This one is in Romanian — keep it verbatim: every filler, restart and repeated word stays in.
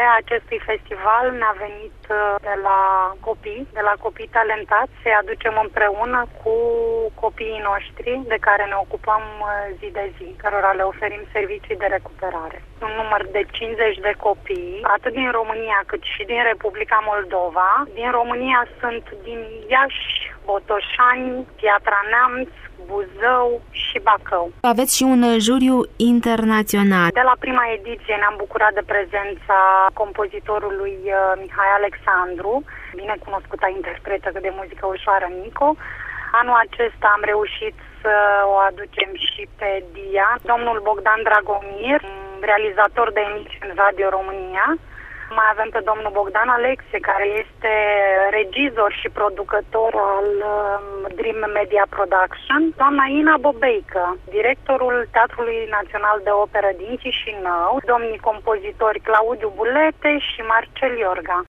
Ideea acestui festival ne-a venit de la copii, de la copii talentați, să-i aducem împreună cu copiii noștri de care ne ocupăm zi de zi, cărora le oferim servicii de recuperare. Un număr de cincizeci de copii, atât din România cât și din Republica Moldova. Din România sunt din Iași, Botoșani, Piatra Neamț, Buzău și Bacău. Aveți și un juriu internațional. De la prima ediție ne-am bucurat de prezența compozitorului Mihai Alexandru, binecunoscuta interpretă de muzică ușoară Nico. Anul acesta am reușit să o aducem și pe Dia, domnul Bogdan Dragomir, realizator de emisiuni Radio România. Mai avem pe domnul Bogdan Alexe, care este regizor și producător al Dream Media Production, doamna Ina Bobeică, directorul Teatrului Național de Operă din Chișinău, domnii compozitori Claudiu Bulete și Marcel Iorga.